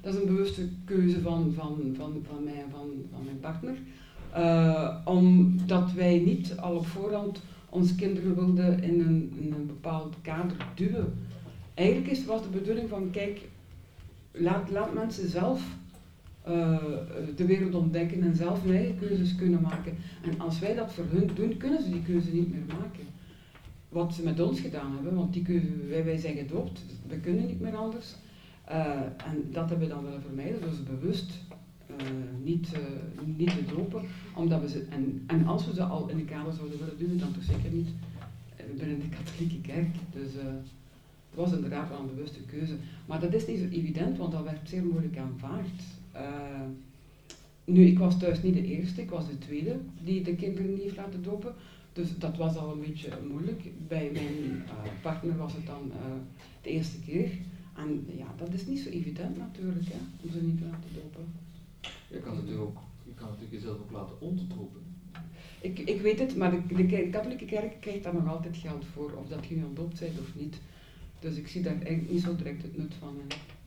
dat is een bewuste keuze van mij en van mijn partner. Omdat wij niet al op voorhand onze kinderen wilden in een bepaald kader duwen. Eigenlijk was de bedoeling van, kijk, laat mensen zelf de wereld ontdekken en zelf hun eigen keuzes kunnen maken. En als wij dat voor hun doen, kunnen ze die keuze niet meer maken. Wat ze met ons gedaan hebben, want die keuze, wij zijn gedoopt, we kunnen niet meer anders. En dat hebben we dan willen vermijden, dus bewust niet te dopen. Omdat we ze, en als we ze al in de kader zouden willen doen, dan toch zeker niet binnen de katholieke kerk. Dus het was inderdaad wel een bewuste keuze. Maar dat is niet zo evident, want dat werd zeer moeilijk aanvaard. Nu, ik was thuis niet de eerste, ik was de tweede die de kinderen niet heeft laten dopen. Dus dat was al een beetje moeilijk. Bij mijn partner was het dan de eerste keer. En ja, dat is niet zo evident natuurlijk, hè, om ze niet te laten dopen. Je kan natuurlijk jezelf ook laten onderdopen. Ik weet het, maar de katholieke kerk krijgt daar nog altijd geld voor, of dat je nu ontdoopt bent of niet. Dus ik zie daar eigenlijk niet zo direct het nut van in.